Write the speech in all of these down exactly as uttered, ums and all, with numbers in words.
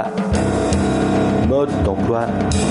Mode d'emploi.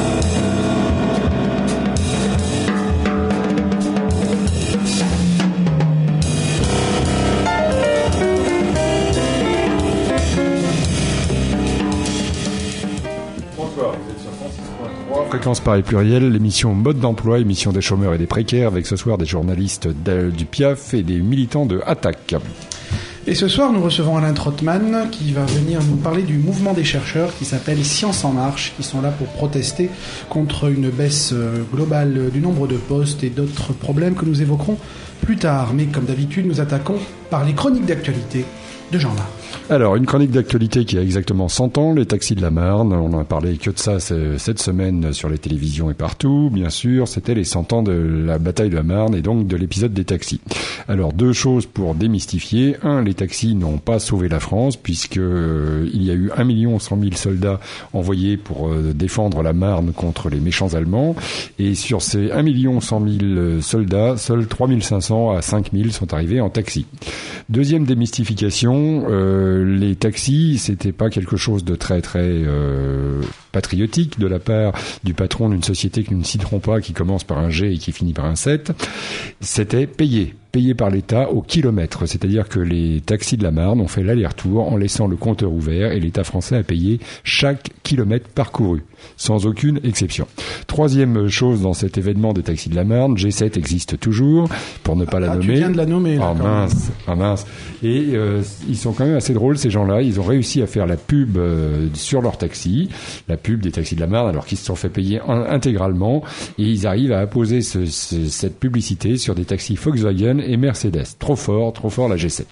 Fréquence Paris Pluriel, l'émission Mode d'emploi, émission des chômeurs et des précaires, avec ce soir des journalistes du P I A F et des militants de Attac. Et ce soir, nous recevons Alain Trottmann qui va venir nous parler du mouvement des chercheurs qui s'appelle Science en Marche, qui sont là pour protester contre une baisse globale du nombre de postes et d'autres problèmes que nous évoquerons plus tard. Mais comme d'habitude, nous attaquons par les chroniques d'actualité de Jean-Marc. Alors, une chronique d'actualité qui a exactement cent ans, les taxis de la Marne. On n'en a parlé que de ça cette semaine sur les télévisions et partout. Bien sûr, c'était les cent ans de la bataille de la Marne et donc de l'épisode des taxis. Alors, deux choses pour démystifier. Un, les taxis n'ont pas sauvé la France puisque euh, il y a eu un million cent mille soldats envoyés pour euh, défendre la Marne contre les méchants Allemands. Et sur ces un million cent mille soldats, seuls trois mille cinq cents à cinq mille sont arrivés en taxi. Deuxième démystification, euh, les taxis, c'était pas quelque chose de très très euh, patriotique de la part du patron d'une société que nous ne citerons pas, qui commence par un G et qui finit par un sept. C'était payé. payé par l'État au kilomètre. C'est-à-dire que les taxis de la Marne ont fait l'aller-retour en laissant le compteur ouvert et l'État français a payé chaque kilomètre parcouru, sans aucune exception. Troisième chose dans cet événement des taxis de la Marne, G sept existe toujours, pour ne pas ah, la nommer. Tu viens de la nommer. Ah mince, ah mince. Et euh, ils sont quand même assez drôles, ces gens-là. Ils ont réussi à faire la pub euh, sur leur taxi, la pub des taxis de la Marne, alors qu'ils se sont fait payer in- intégralement. Et ils arrivent à apposer ce, ce, cette publicité sur des taxis Volkswagen et Mercedes. Trop fort, trop fort la G sept.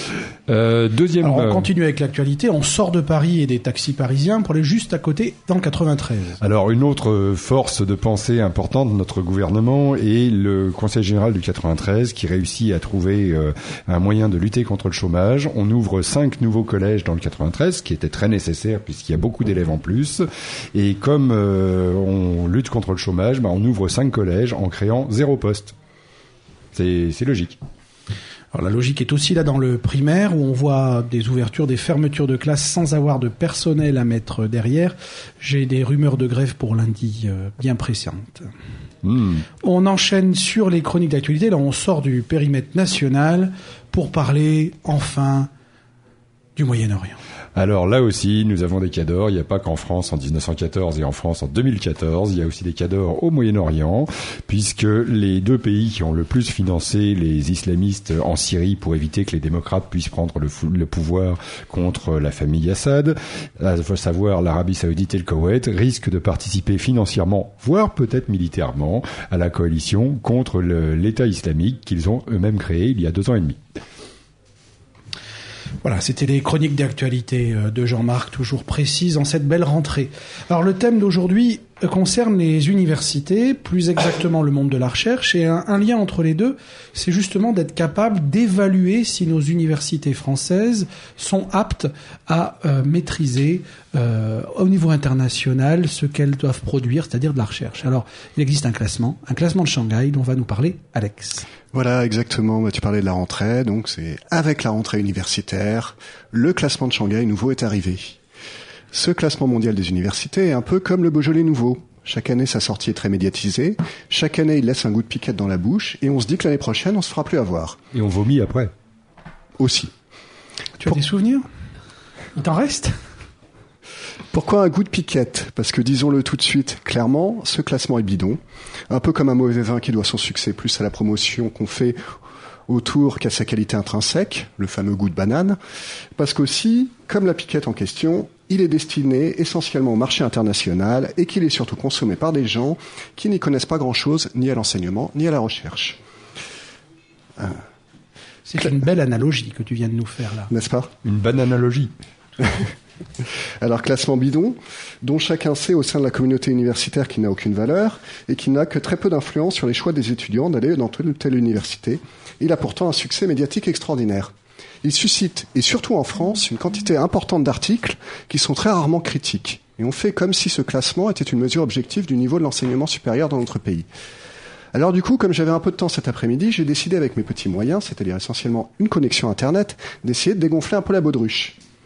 Euh, deuxième. Alors on continue avec l'actualité. On sort de Paris et des taxis parisiens pour aller juste à côté dans le quatre-vingt-treize. Alors une autre force de pensée importante de notre gouvernement est le Conseil général du quatre-vingt-treize qui réussit à trouver euh, un moyen de lutter contre le chômage. On ouvre cinq nouveaux collèges dans le quatre-vingt-treize, ce qui était très nécessaire puisqu'il y a beaucoup d'élèves en plus. Et comme euh, on lutte contre le chômage, bah, on ouvre cinq collèges en créant zéro poste. C'est, c'est logique. Alors la logique est aussi là dans le primaire où on voit des ouvertures, des fermetures de classes sans avoir de personnel à mettre derrière. J'ai des rumeurs de grève pour lundi euh, bien pressantes. Mmh. On enchaîne sur les chroniques d'actualité. Là, on sort du périmètre national pour parler enfin du Moyen-Orient. Alors là aussi, nous avons des cadors. Il n'y a pas qu'en France en dix-neuf cent quatorze et en France en deux mille quatorze. Il y a aussi des cadors au Moyen-Orient, puisque les deux pays qui ont le plus financé les islamistes en Syrie pour éviter que les démocrates puissent prendre le, fou- le pouvoir contre la famille Assad, à savoir l'Arabie Saoudite et le Koweït, risquent de participer financièrement, voire peut-être militairement, à la coalition contre le, l'État islamique qu'ils ont eux-mêmes créé il y a deux ans et demi. Voilà, c'était les chroniques d'actualité de Jean-Marc, toujours précises en cette belle rentrée. Alors le thème d'aujourd'hui concerne les universités, plus exactement le monde de la recherche, et un, un lien entre les deux, c'est justement d'être capable d'évaluer si nos universités françaises sont aptes à euh, maîtriser euh, au niveau international ce qu'elles doivent produire, c'est-à-dire de la recherche. Alors, il existe un classement, un classement de Shanghai dont va nous parler Alex. Voilà, exactement. Tu parlais de la rentrée, donc c'est avec la rentrée universitaire, le classement de Shanghai nouveau est arrivé. Ce classement mondial des universités est un peu comme le Beaujolais nouveau. Chaque année, sa sortie est très médiatisée. Chaque année, il laisse un goût de piquette dans la bouche. Et on se dit que l'année prochaine, on se fera plus avoir. Et on vomit après. Aussi. Tu as Pour... des souvenirs ? Il t'en reste ? Pourquoi un goût de piquette ? Parce que, disons-le tout de suite, clairement, ce classement est bidon. Un peu comme un mauvais vin qui doit son succès plus à la promotion qu'on fait autour qu'à sa qualité intrinsèque, le fameux goût de banane. Parce qu'aussi, comme la piquette en question, il est destiné essentiellement au marché international et qu'il est surtout consommé par des gens qui n'y connaissent pas grand-chose ni à l'enseignement ni à la recherche. Euh, C'est une belle analogie que tu viens de nous faire là. N'est-ce pas ? Une bonne analogie. Alors, classement bidon, dont chacun sait au sein de la communauté universitaire qu'il n'a aucune valeur et qui n'a que très peu d'influence sur les choix des étudiants d'aller dans telle ou telle université. Il a pourtant un succès médiatique extraordinaire. Il suscite, et surtout en France, une quantité importante d'articles qui sont très rarement critiques. Et on fait comme si ce classement était une mesure objective du niveau de l'enseignement supérieur dans notre pays. Alors du coup, comme j'avais un peu de temps cet après-midi, j'ai décidé avec mes petits moyens, c'est-à-dire essentiellement une connexion Internet, d'essayer de dégonfler un peu la baudruche.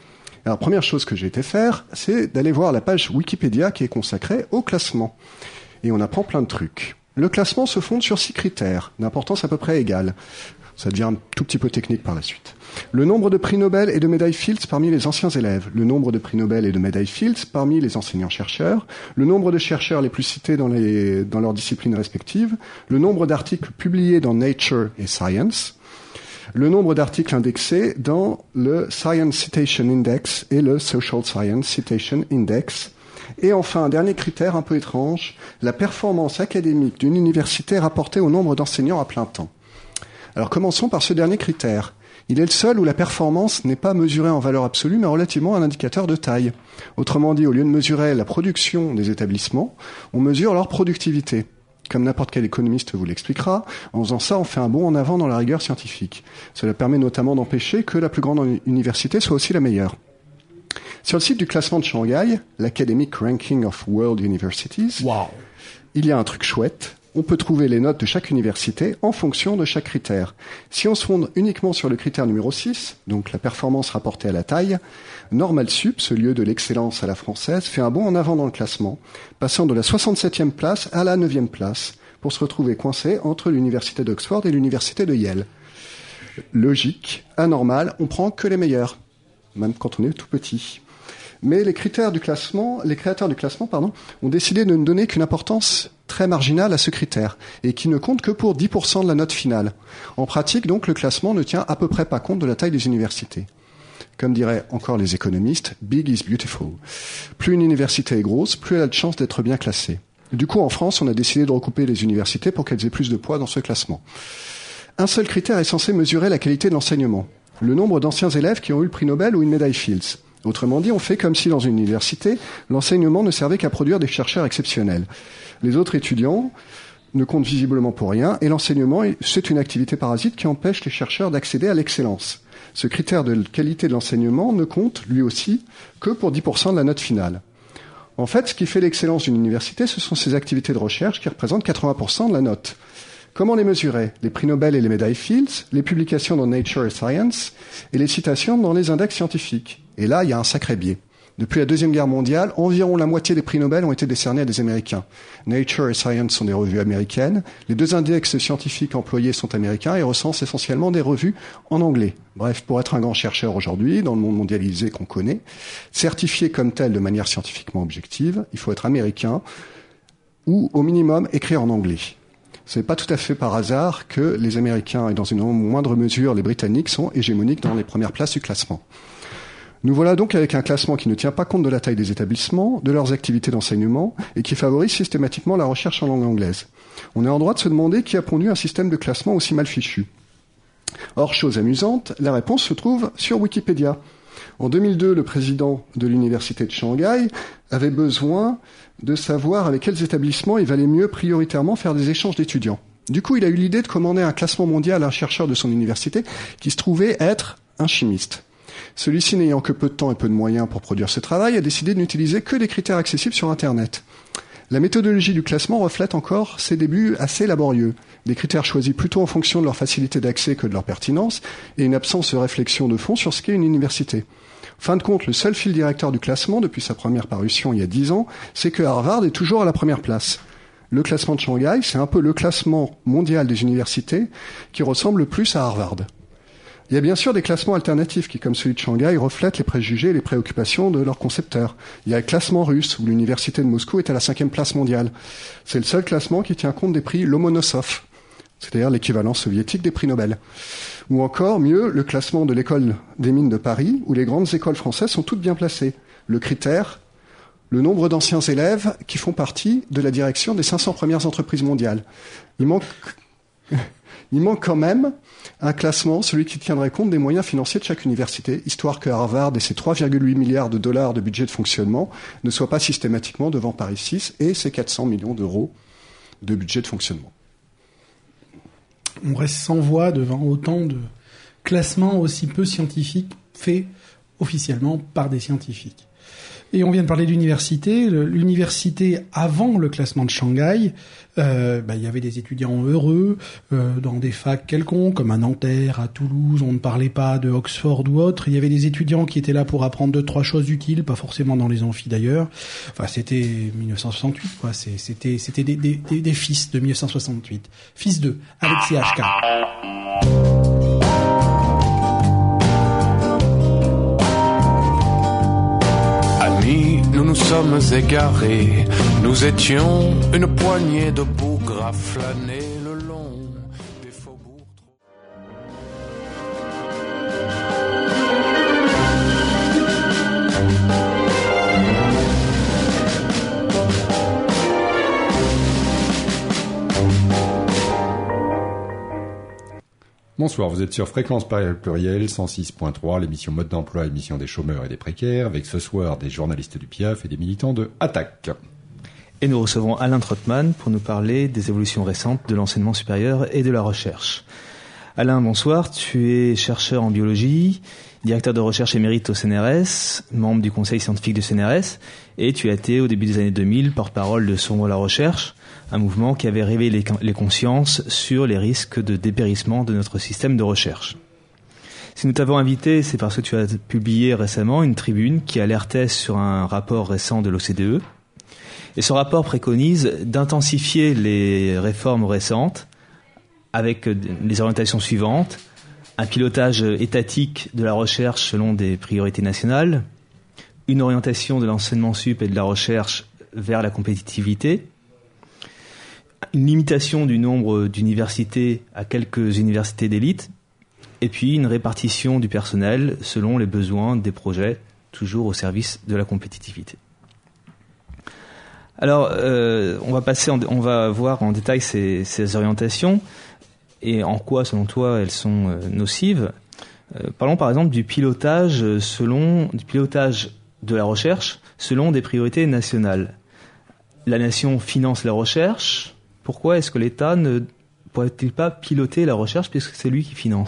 Alors, première chose que j'ai été faire, c'est d'aller voir la page Wikipédia qui est consacrée au classement. Et on apprend plein de trucs. Le classement se fonde sur six critères, d'importance à peu près égale. Ça devient un tout petit peu technique par la suite. Le nombre de prix Nobel et de médailles Fields parmi les anciens élèves, le nombre de prix Nobel et de médailles Fields parmi les enseignants-chercheurs, le nombre de chercheurs les plus cités dans, les, dans leurs disciplines respectives, le nombre d'articles publiés dans Nature et Science, le nombre d'articles indexés dans le Science Citation Index et le Social Science Citation Index, et enfin, un dernier critère un peu étrange, la performance académique d'une université rapportée au nombre d'enseignants à plein temps. Alors commençons par ce dernier critère. Il est le seul où la performance n'est pas mesurée en valeur absolue, mais relativement à un indicateur de taille. Autrement dit, au lieu de mesurer la production des établissements, on mesure leur productivité. Comme n'importe quel économiste vous l'expliquera, en faisant ça, on fait un bond en avant dans la rigueur scientifique. Cela permet notamment d'empêcher que la plus grande université soit aussi la meilleure. Sur le site du classement de Shanghai, l'Academic Ranking of World Universities, wow. Il y a un truc chouette. On peut trouver les notes de chaque université en fonction de chaque critère. Si on se fonde uniquement sur le critère numéro six, donc la performance rapportée à la taille, Normal Sup, ce lieu de l'excellence à la française, fait un bond en avant dans le classement, passant de la soixante-septième place à la neuvième place, pour se retrouver coincé entre l'université d'Oxford et l'université de Yale. Logique, anormal, on prend que les meilleurs, même quand on est tout petit. Mais les critères du classement, les créateurs du classement, pardon, ont décidé de ne donner qu'une importance très marginale à ce critère, et qui ne compte que pour dix pour cent de la note finale. En pratique, donc, le classement ne tient à peu près pas compte de la taille des universités. Comme diraient encore les économistes, big is beautiful. Plus une université est grosse, plus elle a de chances d'être bien classée. Du coup, en France, on a décidé de recouper les universités pour qu'elles aient plus de poids dans ce classement. Un seul critère est censé mesurer la qualité de l'enseignement. Le nombre d'anciens élèves qui ont eu le prix Nobel ou une médaille Fields. Autrement dit, on fait comme si dans une université, l'enseignement ne servait qu'à produire des chercheurs exceptionnels. Les autres étudiants ne comptent visiblement pour rien, et l'enseignement, c'est une activité parasite qui empêche les chercheurs d'accéder à l'excellence. Ce critère de qualité de l'enseignement ne compte, lui aussi, que pour dix pour cent de la note finale. En fait, ce qui fait l'excellence d'une université, ce sont ses activités de recherche qui représentent quatre-vingts pour cent de la note. Comment les mesurer? Les prix Nobel et les médailles Fields, les publications dans Nature et Science, et les citations dans les index scientifiques. Et là, il y a un sacré biais. Depuis la Deuxième Guerre mondiale, environ la moitié des prix Nobel ont été décernés à des Américains. Nature et Science sont des revues américaines. Les deux index scientifiques employés sont américains et recensent essentiellement des revues en anglais. Bref, pour être un grand chercheur aujourd'hui, dans le monde mondialisé qu'on connaît, certifié comme tel de manière scientifiquement objective, il faut être américain ou, au minimum, écrire en anglais. Ce n'est pas tout à fait par hasard que les Américains et dans une moindre mesure les Britanniques sont hégémoniques dans les premières places du classement. Nous voilà donc avec un classement qui ne tient pas compte de la taille des établissements, de leurs activités d'enseignement et qui favorise systématiquement la recherche en langue anglaise. On est en droit de se demander qui a pondu un système de classement aussi mal fichu. Or, chose amusante, la réponse se trouve sur Wikipédia. En deux mille deux, le président de l'université de Shanghai avait besoin de savoir avec quels établissements il valait mieux prioritairement faire des échanges d'étudiants. Du coup, il a eu l'idée de commander un classement mondial à un chercheur de son université qui se trouvait être un chimiste. Celui-ci, n'ayant que peu de temps et peu de moyens pour produire ce travail, a décidé de n'utiliser que des critères accessibles sur Internet. La méthodologie du classement reflète encore ses débuts assez laborieux, des critères choisis plutôt en fonction de leur facilité d'accès que de leur pertinence, et une absence de réflexion de fond sur ce qu'est une université. Fin de compte, le seul fil directeur du classement, depuis sa première parution il y a dix ans, c'est que Harvard est toujours à la première place. Le classement de Shanghai, c'est un peu le classement mondial des universités qui ressemble le plus à Harvard. Il y a bien sûr des classements alternatifs qui, comme celui de Shanghai, reflètent les préjugés et les préoccupations de leurs concepteurs. Il y a le classement russe, où l'université de Moscou est à la cinquième place mondiale. C'est le seul classement qui tient compte des prix Lomonosov, c'est-à-dire l'équivalent soviétique des prix Nobel. Ou encore, mieux, le classement de l'école des mines de Paris, où les grandes écoles françaises sont toutes bien placées. Le critère, le nombre d'anciens élèves qui font partie de la direction des cinq cents premières entreprises mondiales. Il manque... Il manque quand même un classement, celui qui tiendrait compte des moyens financiers de chaque université, histoire que Harvard et ses trois virgule huit milliards de dollars de budget de fonctionnement ne soient pas systématiquement devant Paris six et ses quatre cents millions d'euros de budget de fonctionnement. On reste sans voix devant autant de classements aussi peu scientifiques faits officiellement par des scientifiques. Et on vient de parler d'université. L'université avant le classement de Shanghai, euh, bah, il y avait des étudiants heureux euh, dans des facs quelconques, comme à Nanterre, à Toulouse. On ne parlait pas de Oxford ou autre. Il y avait des étudiants qui étaient là pour apprendre deux, trois choses utiles, pas forcément dans les amphis d'ailleurs. Enfin, c'était dix-neuf cent soixante-huit, quoi. C'était, c'était des, des, des, des fils de dix-neuf cent soixante-huit. Fils de Alexis H K. Nous nous sommes égarés, nous étions une poignée de bougres à flâner le long des faubourgs. Bonsoir, vous êtes sur Fréquence Pluriel cent six point trois, l'émission Mode d'emploi, émission des chômeurs et des précaires, avec ce soir des journalistes du P I A F et des militants de Attaque. Et nous recevons Alain Trottmann pour nous parler des évolutions récentes de l'enseignement supérieur et de la recherche. Alain, bonsoir, tu es chercheur en biologie, directeur de recherche émérite au C N R S, membre du conseil scientifique du C N R S, et tu as été au début des années deux mille porte-parole de Sauvons la recherche, un mouvement qui avait réveillé les consciences sur les risques de dépérissement de notre système de recherche. Si nous t'avons invité, c'est parce que tu as publié récemment une tribune qui alertait sur un rapport récent de l'O C D E. Et ce rapport préconise d'intensifier les réformes récentes avec les orientations suivantes: un pilotage étatique de la recherche selon des priorités nationales, une orientation de l'enseignement sup et de la recherche vers la compétitivité, une limitation du nombre d'universités à quelques universités d'élite, et puis une répartition du personnel selon les besoins des projets, toujours au service de la compétitivité. Alors, euh, on va passer, en, on va voir en détail ces, ces orientations et en quoi, selon toi, elles sont euh, nocives. Euh, parlons par exemple du pilotage selon, du pilotage de la recherche selon des priorités nationales. La nation finance la recherche. Pourquoi est-ce que l'État ne pourrait-il pas piloter la recherche puisque c'est lui qui finance ?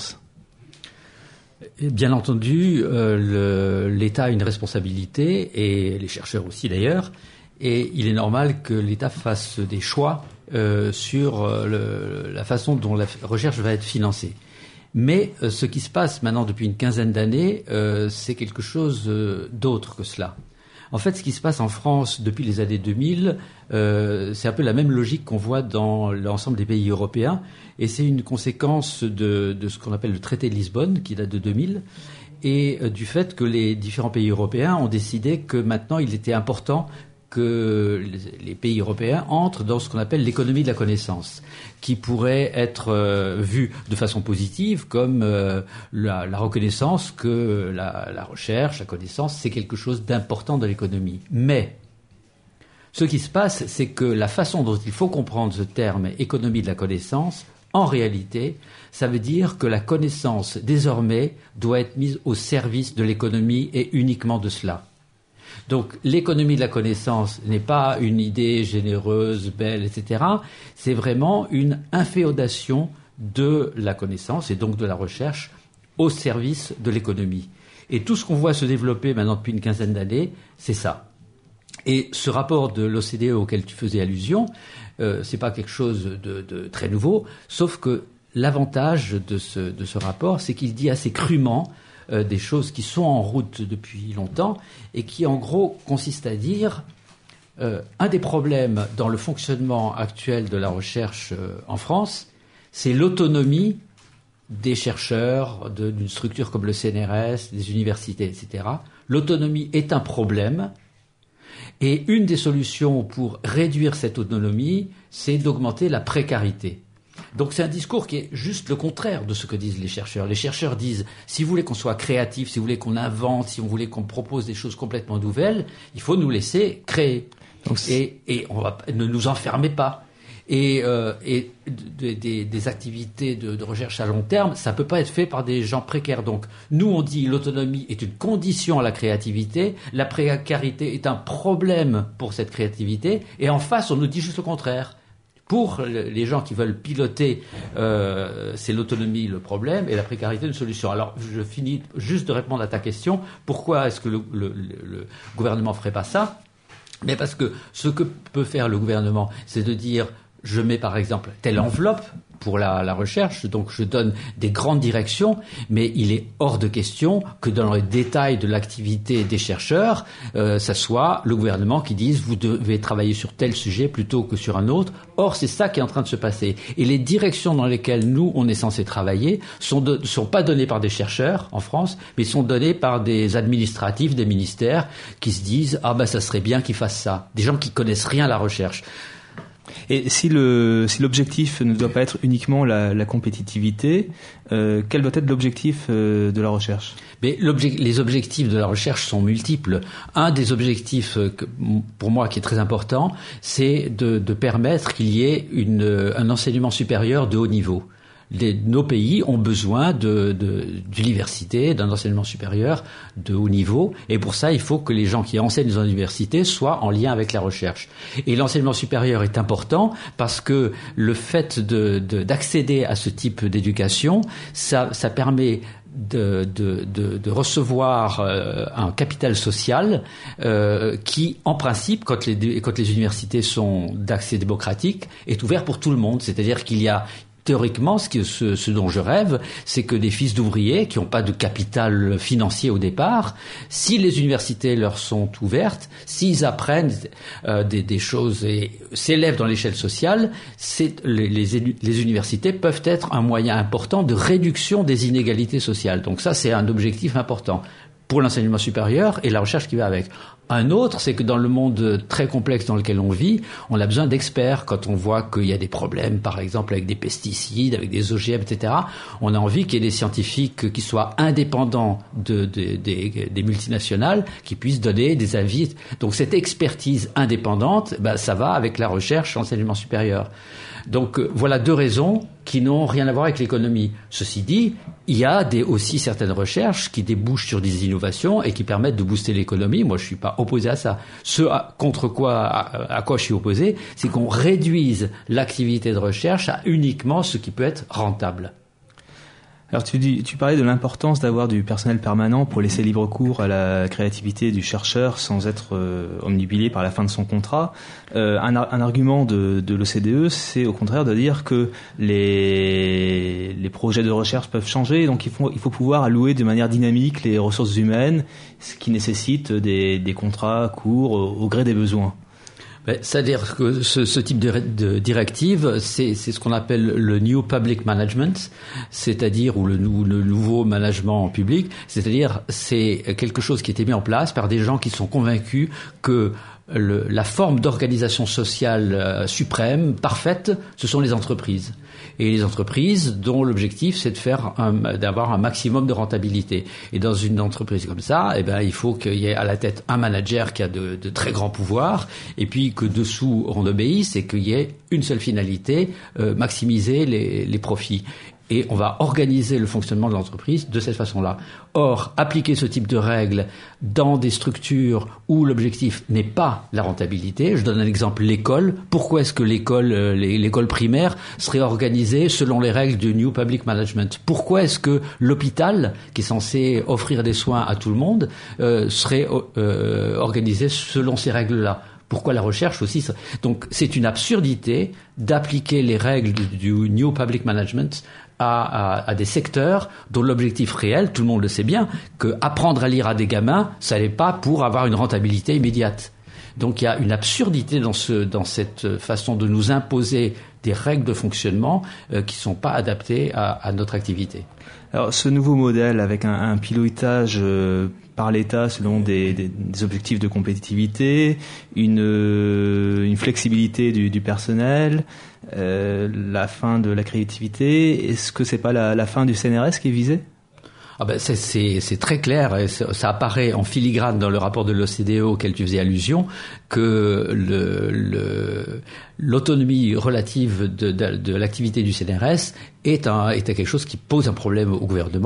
Bien entendu, euh, le, l'État a une responsabilité, et les chercheurs aussi d'ailleurs, et il est normal que l'État fasse des choix euh, sur euh, le, la façon dont la recherche va être financée. Mais euh, ce qui se passe maintenant depuis une quinzaine d'années, euh, c'est quelque chose euh, d'autre que cela. En fait, ce qui se passe en France depuis les années deux mille, euh, c'est un peu la même logique qu'on voit dans l'ensemble des pays européens, et c'est une conséquence de, de ce qu'on appelle le traité de Lisbonne, qui date de deux mille, et euh, du fait que les différents pays européens ont décidé que maintenant il était important que les pays européens entrent dans ce qu'on appelle l'économie de la connaissance, qui pourrait être euh, vue de façon positive comme euh, la, la reconnaissance que la, la recherche, la connaissance, c'est quelque chose d'important dans l'économie. Mais ce qui se passe, c'est que la façon dont il faut comprendre ce terme économie de la connaissance, en réalité, ça veut dire que la connaissance, désormais, doit être mise au service de l'économie et uniquement de cela. Donc l'économie de la connaissance n'est pas une idée généreuse, belle, et cetera. C'est vraiment une inféodation de la connaissance et donc de la recherche au service de l'économie. Et tout ce qu'on voit se développer maintenant depuis une quinzaine d'années, c'est ça. Et ce rapport de l'O C D E auquel tu faisais allusion, euh, c'est pas quelque chose de, de très nouveau, sauf que l'avantage de ce, de ce rapport, c'est qu'il dit assez crûment Euh, des choses qui sont en route depuis longtemps et qui en gros consistent à dire euh, un des problèmes dans le fonctionnement actuel de la recherche euh, en France, c'est l'autonomie des chercheurs de, d'une structure comme le C N R S, des universités, et cetera. L'autonomie est un problème, et une des solutions pour réduire cette autonomie, c'est d'augmenter la précarité. Donc c'est un discours qui est juste le contraire de ce que disent les chercheurs. Les chercheurs disent, si vous voulez qu'on soit créatif, si vous voulez qu'on invente, si vous voulez qu'on propose des choses complètement nouvelles, il faut nous laisser créer. Donc, et, et on va, ne nous enfermez pas. Et, euh, et de, de, des activités de, de recherche à long terme, ça ne peut pas être fait par des gens précaires. Donc nous, on dit l'autonomie est une condition à la créativité, la précarité est un problème pour cette créativité, et en face, on nous dit juste le contraire. Pour les gens qui veulent piloter, euh, c'est l'autonomie le problème et la précarité une solution. Alors, je finis juste de répondre à ta question. Pourquoi est-ce que le, le, le gouvernement ferait pas ça? Mais parce que ce que peut faire le gouvernement, c'est de dire, je mets par exemple telle enveloppe pour la, la recherche, donc je donne des grandes directions, mais il est hors de question que dans les détails de l'activité des chercheurs, euh, ça soit le gouvernement qui dise vous devez travailler sur tel sujet plutôt que sur un autre. Or, c'est ça qui est en train de se passer. Et les directions dans lesquelles nous, on est censé travailler sont, de, sont pas données par des chercheurs en France, mais sont données par des administratifs, des ministères qui se disent ah ben ça serait bien qu'ils fassent ça. Des gens qui connaissent rien à la recherche. Et si le si l'objectif ne doit pas être uniquement la, la compétitivité, euh, quel doit être l'objectif euh, de la recherche? Mais l'objectif, les objectifs de la recherche sont multiples. Un des objectifs, que, pour moi, qui est très important, c'est de, de permettre qu'il y ait une, un enseignement supérieur de haut niveau. Les, nos pays ont besoin de, de, d'université, d'un enseignement supérieur de haut niveau, et pour ça, il faut que les gens qui enseignent dans les universités soient en lien avec la recherche. Et l'enseignement supérieur est important parce que le fait de, de, d'accéder à ce type d'éducation, ça, ça permet De, de, de, de recevoir euh, un capital social euh, qui, en principe, quand les, quand les universités sont d'accès démocratique, est ouvert pour tout le monde. C'est-à-dire qu'il y a théoriquement, ce, que, ce, ce dont je rêve, c'est que des fils d'ouvriers qui n'ont pas de capital financier au départ, si les universités leur sont ouvertes, s'ils apprennent euh, des, des choses et s'élèvent dans l'échelle sociale, c'est, les, les, les universités peuvent être un moyen important de réduction des inégalités sociales. Donc ça, c'est un objectif important pour l'enseignement supérieur et la recherche qui va avec. Un autre, c'est que dans le monde très complexe dans lequel on vit, on a besoin d'experts. Quand on voit qu'il y a des problèmes, par exemple, avec des pesticides, avec des O G M, et cetera, on a envie qu'il y ait des scientifiques qui soient indépendants de, de, de, des multinationales, qui puissent donner des avis. Donc cette expertise indépendante, ben, ça va avec la recherche, l'enseignement supérieur. Donc euh, voilà deux raisons qui n'ont rien à voir avec l'économie. Ceci dit, il y a des, aussi certaines recherches qui débouchent sur des innovations et qui permettent de booster l'économie. Moi, je suis pas opposé à ça. Ce à, contre quoi, à, à quoi je suis opposé, c'est qu'on réduise l'activité de recherche à uniquement ce qui peut être rentable. Alors tu, dis, tu parlais de l'importance d'avoir du personnel permanent pour laisser libre cours à la créativité du chercheur sans être euh, omnibulé par la fin de son contrat. Euh, un, un argument de, de l'O C D E, c'est au contraire de dire que les, les projets de recherche peuvent changer, donc il faut, il faut pouvoir allouer de manière dynamique les ressources humaines, ce qui nécessite des, des contrats courts au, au gré des besoins. C'est-à-dire que ce, ce type de, de directive, c'est, c'est ce qu'on appelle le New Public Management, c'est-à-dire, ou le, le nouveau management public, c'est-à-dire c'est quelque chose qui a été mis en place par des gens qui sont convaincus que le, la forme d'organisation sociale euh, suprême, parfaite, ce sont les entreprises. Et les entreprises dont l'objectif c'est de faire un, d'avoir un maximum de rentabilité. Et dans une entreprise comme ça, eh ben il faut qu'il y ait à la tête un manager qui a de, de très grands pouvoirs, et puis que dessous on obéisse et qu'il y ait une seule finalité, euh, maximiser les, les profits. Et on va organiser le fonctionnement de l'entreprise de cette façon-là. Or, appliquer ce type de règles dans des structures où l'objectif n'est pas la rentabilité, je donne un exemple, l'école. Pourquoi est-ce que l'école, l'école primaire serait organisée selon les règles du New Public Management? Pourquoi est-ce que l'hôpital, qui est censé offrir des soins à tout le monde, euh, serait euh, organisé selon ces règles-là? Pourquoi la recherche aussi? Donc, c'est une absurdité d'appliquer les règles du, du New Public Management à, à, à des secteurs dont l'objectif réel, tout le monde le sait bien, que apprendre à lire à des gamins, ça n'est pas pour avoir une rentabilité immédiate. Donc, il y a une absurdité dans, ce, dans cette façon de nous imposer des règles de fonctionnement euh, qui ne sont pas adaptées à, à notre activité. Alors, ce nouveau modèle avec un, un pilotage euh, par l'État selon des, des, des objectifs de compétitivité, une, euh, une flexibilité du, du personnel, euh, la fin de la créativité, est-ce que c'est pas la, la fin du C N R S qui est visée? Ah ben c'est, c'est, c'est très clair, et ça apparaît en filigrane dans le rapport de l'O C D E auquel tu faisais allusion, que le, le, l'autonomie relative de, de, de l'activité du C N R S est, un, est quelque chose qui pose un problème au gouvernement.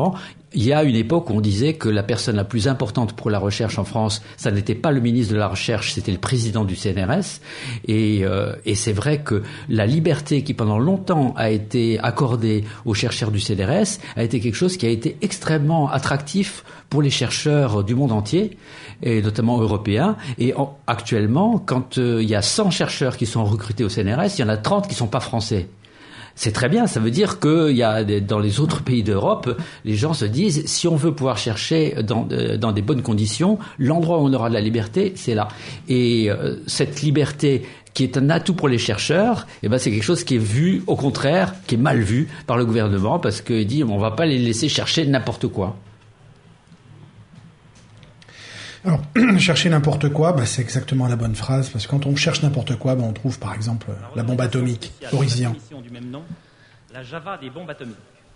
il y a une époque où on disait que la personne la plus importante pour la recherche en France, ça n'était pas le ministre de la Recherche, c'était le président du C N R S. Et, euh, et c'est vrai que la liberté qui pendant longtemps a été accordée aux chercheurs du C N R S a été quelque chose qui a été extrêmement attractif pour les chercheurs du monde entier, et notamment européens. Et en, actuellement, quand euh, il y a cent chercheurs qui sont recrutés au C N R S, il y en a trente qui sont pas français. C'est très bien, ça veut dire que il y a des, dans les autres pays d'Europe, les gens se disent si on veut pouvoir chercher dans, euh, dans des bonnes conditions, l'endroit où on aura de la liberté, c'est là. Et euh, cette liberté qui est un atout pour les chercheurs, eh ben c'est quelque chose qui est vu, au contraire, qui est mal vu par le gouvernement parce qu'il dit on va pas les laisser chercher n'importe quoi. Alors, chercher n'importe quoi, bah, c'est exactement la bonne phrase, parce que quand on cherche n'importe quoi, bah, on trouve par exemple la bombe atomique, Orisian. Du même nom, la Java des bombes atomiques.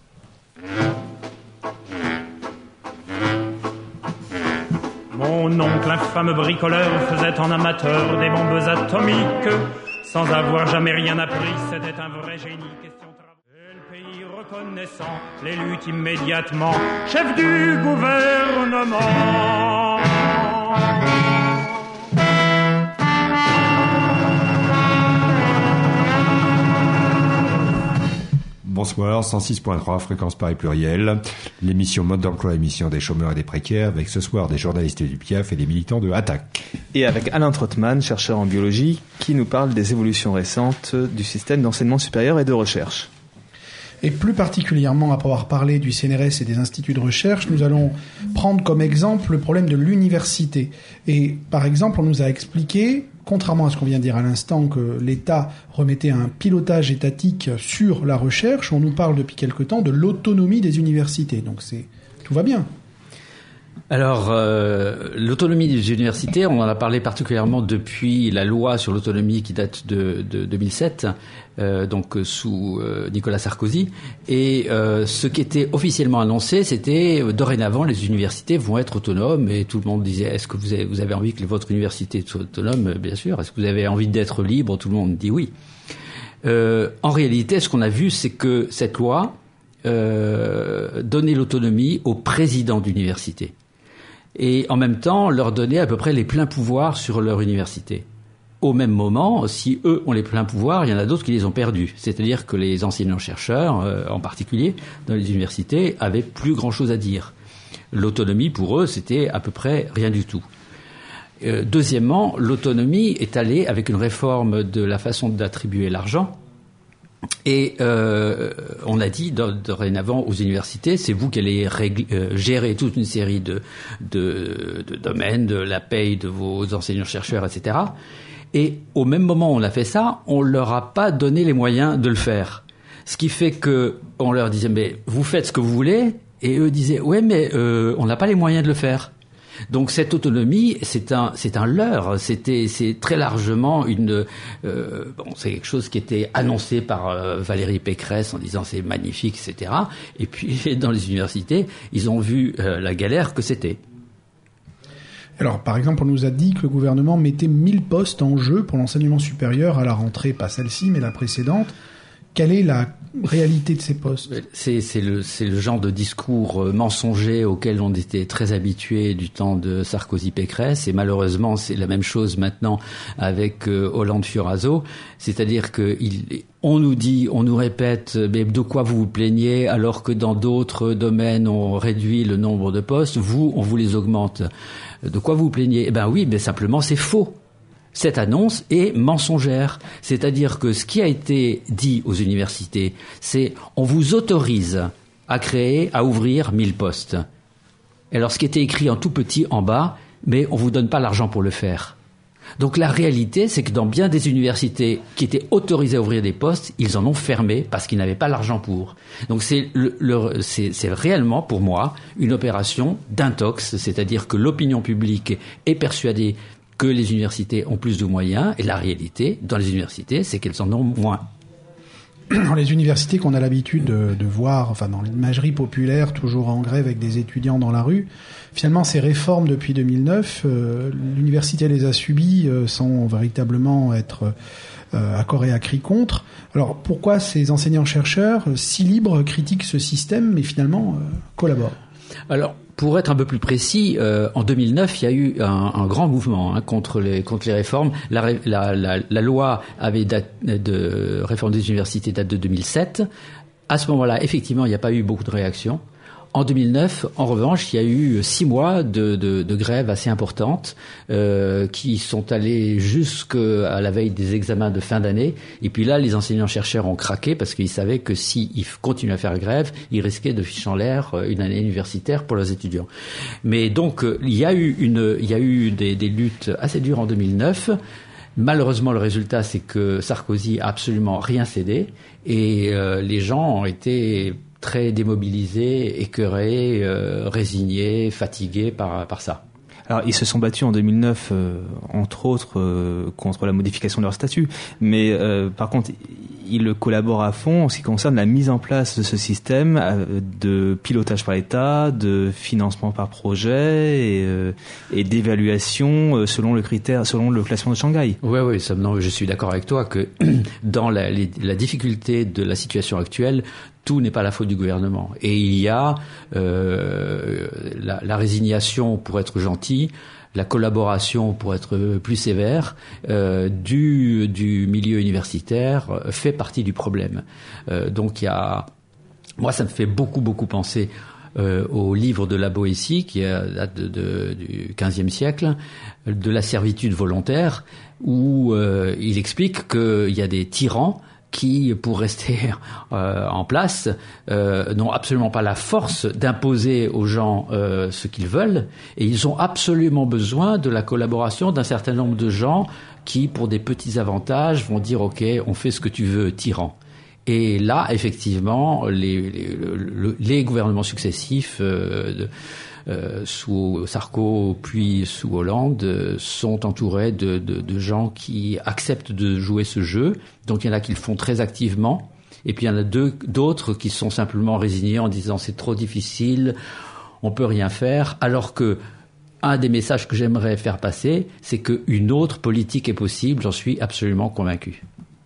Mon oncle, infâme bricoleur, faisait en amateur des bombes atomiques, sans avoir jamais rien appris, c'était un vrai génie. Question et le pays reconnaissant, l'élut immédiatement, chef du gouvernement. Bonsoir, cent six point trois, fréquence Paris pluriel, l'émission Mode d'emploi, émission des chômeurs et des précaires, avec ce soir des journalistes du P I A F et des militants de Attac. Et avec Alain Trottmann, chercheur en biologie, qui nous parle des évolutions récentes du système d'enseignement supérieur et de recherche. Et plus particulièrement, après avoir parlé du C N R S et des instituts de recherche, nous allons prendre comme exemple le problème de l'université. Et par exemple, on nous a expliqué, contrairement à ce qu'on vient de dire à l'instant, que l'État remettait un pilotage étatique sur la recherche, on nous parle depuis quelque temps de l'autonomie des universités. Donc c'est tout va bien. Alors, euh, l'autonomie des universités, on en a parlé particulièrement depuis la loi sur l'autonomie qui date de, de deux mille sept, euh, donc sous euh, Nicolas Sarkozy. Et euh, ce qui était officiellement annoncé, c'était euh, dorénavant les universités vont être autonomes. Et tout le monde disait est-ce que vous avez, vous avez envie que votre université soit autonome? Bien sûr. Est-ce que vous avez envie d'être libre? Tout le monde dit oui. Euh, en réalité, ce qu'on a vu, c'est que cette loi euh, donnait l'autonomie au président d'université. Et en même temps leur donner à peu près les pleins pouvoirs sur leur université. Au même moment, si eux ont les pleins pouvoirs, il y en a d'autres qui les ont perdus. C'est-à-dire que les enseignants-chercheurs, euh, en particulier, dans les universités, avaient plus grand-chose à dire. L'autonomie, pour eux, c'était à peu près rien du tout. Euh, deuxièmement, l'autonomie est allée avec une réforme de la façon d'attribuer l'argent. Et euh, on a dit dorénavant aux universités, c'est vous qui allez régler, euh, gérer toute une série de, de, de domaines, de la paye de vos enseignants-chercheurs, et cetera. Et au même moment où on a fait ça, on leur a pas donné les moyens de le faire. Ce qui fait que on leur disait, mais vous faites ce que vous voulez, et eux disaient, ouais, mais euh, on n'a pas les moyens de le faire. Donc cette autonomie, c'est un, c'est un leurre. C'était, c'est très largement une, euh, bon, c'est quelque chose qui était annoncé par euh, Valérie Pécresse en disant c'est magnifique, et cetera. Et puis dans les universités, ils ont vu euh, la galère que c'était. Alors, par exemple, on nous a dit que le gouvernement mettait mille postes en jeu pour l'enseignement supérieur à la rentrée, pas celle-ci, mais la précédente. Quelle est la réalité de ces postes? C'est, c'est, le, c'est le genre de discours mensonger auquel on était très habitué du temps de Sarkozy-Pécresse, et malheureusement c'est la même chose maintenant avec euh, Hollande-Fioraso, c'est-à-dire que il, on nous dit, on nous répète, mais de quoi vous vous plaignez alors que dans d'autres domaines on réduit le nombre de postes, vous on vous les augmente. De quoi vous vous plaignez? Eh ben oui, mais simplement c'est faux. Cette annonce est mensongère. C'est-à-dire que ce qui a été dit aux universités, c'est on vous autorise à créer, à ouvrir mille postes. Et alors ce qui était écrit en tout petit en bas, mais on vous donne pas l'argent pour le faire. Donc la réalité, c'est que dans bien des universités qui étaient autorisées à ouvrir des postes, ils en ont fermé parce qu'ils n'avaient pas l'argent pour. Donc c'est, le, le, c'est, c'est réellement, pour moi, une opération d'intox, c'est-à-dire que l'opinion publique est persuadée que les universités ont plus de moyens, et la réalité, dans les universités, c'est qu'elles en ont moins. Dans les universités qu'on a l'habitude de, de voir, enfin dans l'imagerie populaire, toujours en grève avec des étudiants dans la rue, finalement ces réformes depuis deux mille neuf, euh, l'université les a subies euh, sans véritablement être euh, à corps et à cri contre. Alors pourquoi ces enseignants-chercheurs, euh, si libres, critiquent ce système, mais finalement euh, collaborent? Alors, pour être un peu plus précis, euh, en deux mille neuf, il y a eu un, un grand mouvement hein, contre les contre les réformes. La, la, la, la loi avait date de réforme des universités date de deux mille sept. À ce moment-là, effectivement, il n'y a pas eu beaucoup de réactions. En deux mille neuf, en revanche, il y a eu six mois de, de, de grève assez importantes euh, qui sont allées jusqu'à la veille des examens de fin d'année. Et puis là, les enseignants-chercheurs ont craqué parce qu'ils savaient que s'ils continuaient à faire grève, ils risquaient de ficher en l'air une année universitaire pour leurs étudiants. Mais donc, il y a eu, une, il y a eu des, des luttes assez dures en deux mille neuf. Malheureusement, le résultat, c'est que Sarkozy a absolument rien cédé et euh, les gens ont été très démobilisés, écœurés, euh, résignés, fatigués par, par ça. Alors, ils se sont battus en deux mille neuf, euh, entre autres, euh, contre la modification de leur statut. Mais euh, par contre, ils collaborent à fond en ce qui concerne la mise en place de ce système euh, de pilotage par l'État, de financement par projet et, euh, et d'évaluation euh, selon le critère, selon le classement de Shanghai. Oui, oui, ça, non, je suis d'accord avec toi que dans la, les, la difficulté de la situation actuelle, tout n'est pas la faute du gouvernement. Et il y a euh, la, la résignation pour être gentil, la collaboration pour être plus sévère euh, du, du milieu universitaire fait partie du problème. Euh, donc il y a, moi ça me fait beaucoup beaucoup penser euh, au livre de La Boétie qui date de, de, du quinzième siècle, de la servitude volontaire, où euh, il explique qu'il y a des tyrans qui, pour rester euh, en place, euh, n'ont absolument pas la force d'imposer aux gens euh, ce qu'ils veulent, et ils ont absolument besoin de la collaboration d'un certain nombre de gens qui, pour des petits avantages, vont dire « Ok, on fait ce que tu veux, tyran ». Et là, effectivement, les, les, les, les gouvernements successifs euh, de, Euh, sous Sarko puis sous Hollande euh, sont entourés de, de, de gens qui acceptent de jouer ce jeu. Donc il y en a qui le font très activement et puis il y en a deux, d'autres qui sont simplement résignés en disant c'est trop difficile, on peut rien faire, alors que un des messages que j'aimerais faire passer, c'est qu'une autre politique est possible, j'en suis absolument convaincu.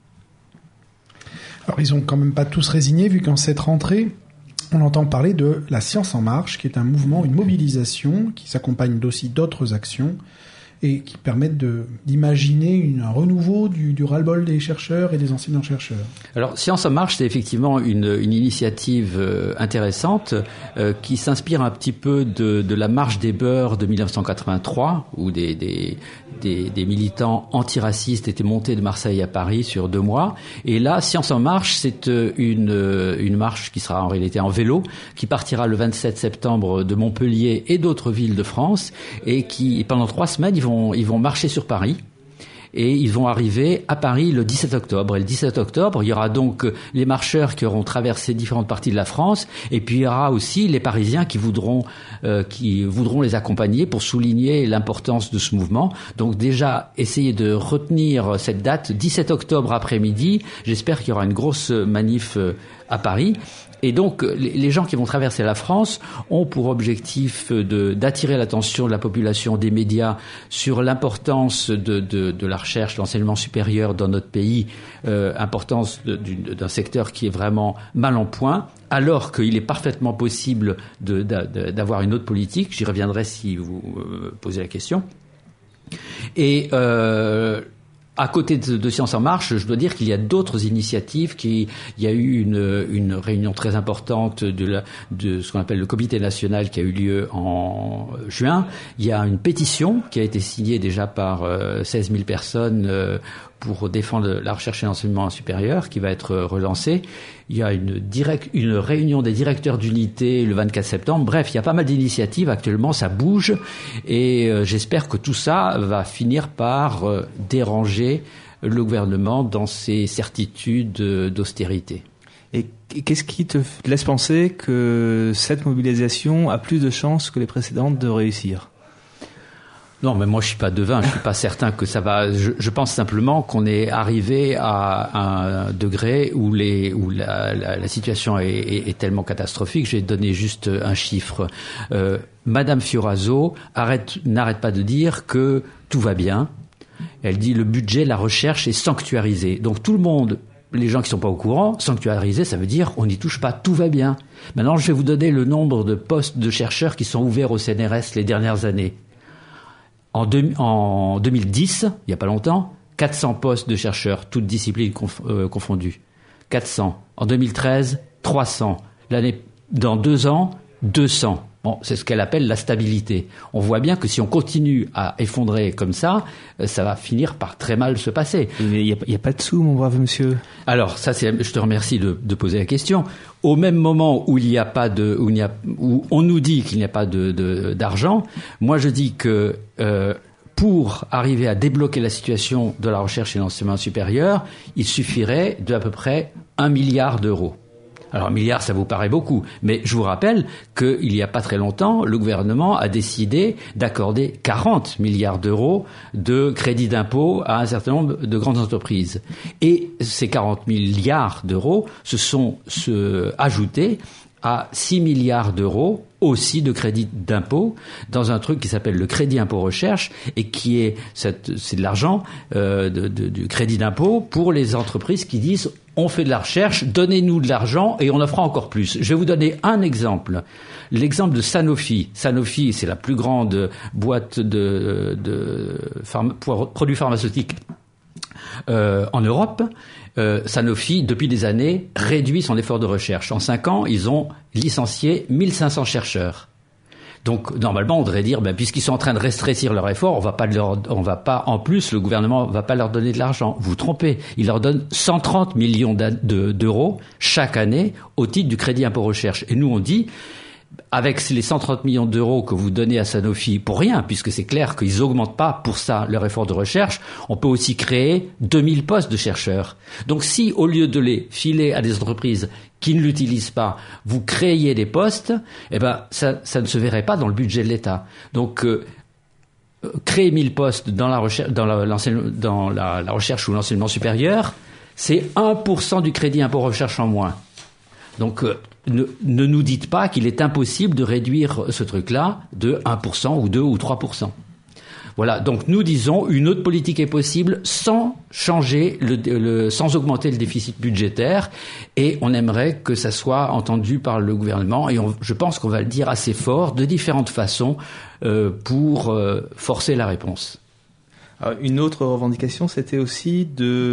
Alors ils ont quand même pas tous résigné vu qu'en cette rentrée on entend parler de la Science en marche, qui est un mouvement, une mobilisation qui s'accompagne d'aussi d'autres actions et qui permettent de, d'imaginer une, un renouveau du, du ras-le-bol des chercheurs et des enseignants-chercheurs. Alors, Science en marche, c'est effectivement une, une initiative euh, intéressante euh, qui s'inspire un petit peu de, de la marche des beurs de dix-neuf cent quatre-vingt-trois, où des, des, des, des militants antiracistes étaient montés de Marseille à Paris sur deux mois. Et là, Science en marche, c'est une, une marche qui sera en réalité en vélo, qui partira le vingt-sept septembre de Montpellier et d'autres villes de France, et qui, pendant trois semaines, ils vont, ils vont marcher sur Paris. Et ils vont arriver à Paris le dix-sept octobre. Et le dix-sept octobre, il y aura donc les marcheurs qui auront traversé différentes parties de la France, et puis il y aura aussi les Parisiens qui voudront, euh, qui voudront les accompagner pour souligner l'importance de ce mouvement. Donc déjà, essayez de retenir cette date, dix-sept octobre après-midi. J'espère qu'il y aura une grosse manif à Paris. Et donc, les gens qui vont traverser la France ont pour objectif de, d'attirer l'attention de la population, des médias, sur l'importance de, de, de la recherche, de l'enseignement supérieur dans notre pays, euh, importance de, d'un secteur qui est vraiment mal en point, alors qu'il est parfaitement possible de, de, d'avoir une autre politique. J'y reviendrai si vous euh, posez la question. Et euh, à côté de, de Science en marche, je dois dire qu'il y a d'autres initiatives. Qui, il y a eu une, une réunion très importante de, la, de ce qu'on appelle le Comité national qui a eu lieu en juin. Il y a une pétition qui a été signée déjà par euh, seize mille personnes euh, pour défendre la recherche et l'enseignement supérieur, qui va être relancée. Il y a une, direct, une réunion des directeurs d'unité le vingt-quatre septembre. Bref, il y a pas mal d'initiatives actuellement, ça bouge, et euh, j'espère que tout ça va finir par euh, déranger le gouvernement dans ses certitudes euh, d'austérité. Et qu'est-ce qui te laisse penser que cette mobilisation a plus de chances que les précédentes de réussir ? Non, mais moi je suis pas devin, je suis pas certain que ça va. Je, je pense simplement qu'on est arrivé à un degré où les où la, la, la situation est, est, est tellement catastrophique. Je vais donner juste un chiffre. Euh, Madame Fioraso arrête n'arrête pas de dire que tout va bien. Elle dit le budget, la recherche est sanctuarisé. Donc tout le monde les gens qui sont pas au courant, sanctuariser, ça veut dire on n'y touche pas, tout va bien. Maintenant, je vais vous donner le nombre de postes de chercheurs qui sont ouverts au C N R S les dernières années. En, deux, en deux mille dix, il y a pas longtemps, quatre cents postes de chercheurs, toutes disciplines conf, euh, confondues. quatre cents. En deux mille treize, trois cents. L'année, dans deux ans, deux cents. Bon, c'est ce qu'elle appelle la stabilité. On voit bien que si on continue à effondrer comme ça, ça va finir par très mal se passer. Mais il n'y a, a pas de sous, mon brave monsieur. Alors, ça, c'est, je te remercie de, de poser la question. Au même moment où il n'y a pas de, où, il y a, où on nous dit qu'il n'y a pas de, de, d'argent, moi je dis que euh, pour arriver à débloquer la situation de la recherche et de l'enseignement supérieur, il suffirait d'à peu près un milliard d'euros. Alors un milliard, ça vous paraît beaucoup, mais je vous rappelle qu'il n'y a pas très longtemps, le gouvernement a décidé d'accorder quarante milliards d'euros de crédit d'impôt à un certain nombre de grandes entreprises. Et ces quarante milliards d'euros se sont se, ajoutés à six milliards d'euros aussi de crédit d'impôt dans un truc qui s'appelle le crédit impôt recherche et qui est cette, c'est de l'argent euh, de, de, du crédit d'impôt pour les entreprises qui disent on fait de la recherche, donnez-nous de l'argent et on en fera encore plus. Je vais vous donner un exemple. L'exemple de Sanofi. Sanofi, c'est la plus grande boîte de, de pharma, produits pharmaceutiques euh, en Europe. Euh, Sanofi, depuis des années, réduit son effort de recherche. En cinq ans, ils ont licencié mille cinq cents chercheurs. Donc, normalement, on devrait dire, ben, puisqu'ils sont en train de restreindre leur effort, on va pas leur, on va pas, en plus, le gouvernement va pas leur donner de l'argent. Vous vous trompez. Il leur donne cent trente millions de, d'euros chaque année au titre du crédit impôt recherche. Et nous, on dit, avec les cent trente millions d'euros que vous donnez à Sanofi pour rien, puisque c'est clair qu'ils augmentent pas pour ça leur effort de recherche, on peut aussi créer deux mille postes de chercheurs. Donc si, au lieu de les filer à des entreprises qui ne l'utilisent pas, vous créiez des postes, eh ben, ça, ça ne se verrait pas dans le budget de l'État. Donc, euh, créer mille postes dans la recherche, dans la, dans la, la recherche ou l'enseignement supérieur, c'est un pour cent du crédit impôt recherche en moins. Donc, euh, ne, ne nous dites pas qu'il est impossible de réduire ce truc-là de un pour cent ou deux ou trois pour cent. Voilà. Donc, nous disons une autre politique est possible sans changer le, le, sans augmenter le déficit budgétaire. Et on aimerait que ça soit entendu par le gouvernement. Et on, je pense qu'on va le dire assez fort, de différentes façons, euh, pour euh, forcer la réponse. Alors, une autre revendication, c'était aussi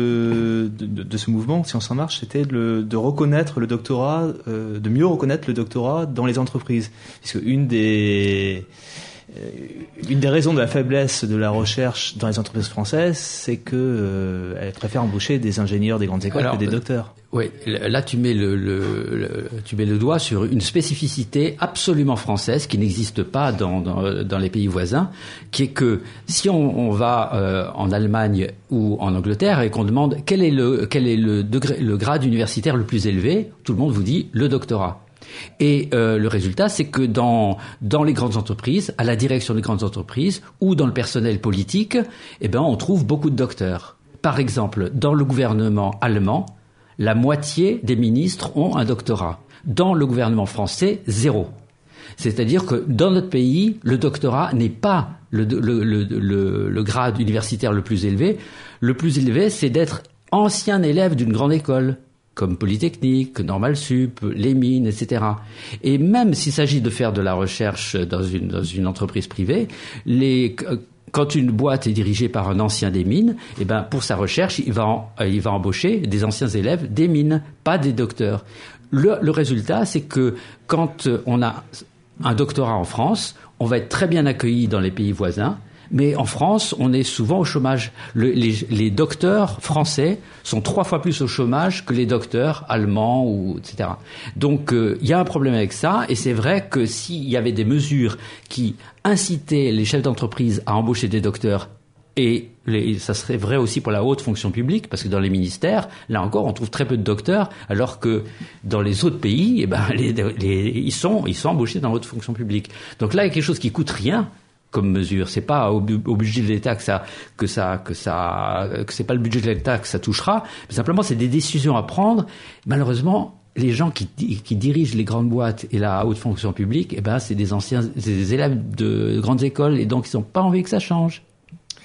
de, de, de, de ce mouvement, Science en Marche, c'était de, de reconnaître le doctorat, euh, de mieux reconnaître le doctorat dans les entreprises. Puisque une des, euh, une des raisons de la faiblesse de la recherche dans les entreprises françaises, c'est que euh, elles préfèrent embaucher des ingénieurs des grandes écoles Alors, que des docteurs. Oui, là tu mets le, le, le, tu mets le doigt sur une spécificité absolument française qui n'existe pas dans, dans, dans les pays voisins, qui est que si on, on va euh, en Allemagne ou en Angleterre et qu'on demande quel est le, quel est le, degré, le grade universitaire le plus élevé, tout le monde vous dit le doctorat. Et euh, le résultat, c'est que dans dans les grandes entreprises, à la direction des grandes entreprises ou dans le personnel politique, eh ben on trouve beaucoup de docteurs. Par exemple, dans le gouvernement allemand, la moitié des ministres ont un doctorat. Dans le gouvernement français, zéro. C'est-à-dire que dans notre pays, le doctorat n'est pas le, le, le, le, le grade universitaire le plus élevé. Le plus élevé, c'est d'être ancien élève d'une grande école, comme Polytechnique, Normal Sup, les mines, et cetera. Et même s'il s'agit de faire de la recherche dans une, dans une entreprise privée, les... Quand une boîte est dirigée par un ancien des mines, eh ben pour sa recherche, il va, en, il va embaucher des anciens élèves des mines, pas des docteurs. Le, le résultat, c'est que quand on a un doctorat en France, on va être très bien accueilli dans les pays voisins. Mais en France, on est souvent au chômage. Le, les, les docteurs français sont trois fois plus au chômage que les docteurs allemands, ou, et cetera. Donc, il euh, y a un problème avec ça, et c'est vrai que s'il y avait des mesures qui incitaient les chefs d'entreprise à embaucher des docteurs, et les, ça serait vrai aussi pour la haute fonction publique, parce que dans les ministères, là encore, on trouve très peu de docteurs, alors que dans les autres pays, eh ben, les, les, ils sont, ils sont embauchés dans la haute fonction publique. Donc là, il y a quelque chose qui coûte rien comme mesure. C'est pas au, au budget de l'État que ça, que ça, que ça, que c'est pas le budget de l'État que ça touchera. Mais simplement, c'est des décisions à prendre. Malheureusement, les gens qui, qui dirigent les grandes boîtes et la haute fonction publique, eh ben, c'est des anciens, c'est des élèves de grandes écoles, et donc ils n'ont pas envie que ça change.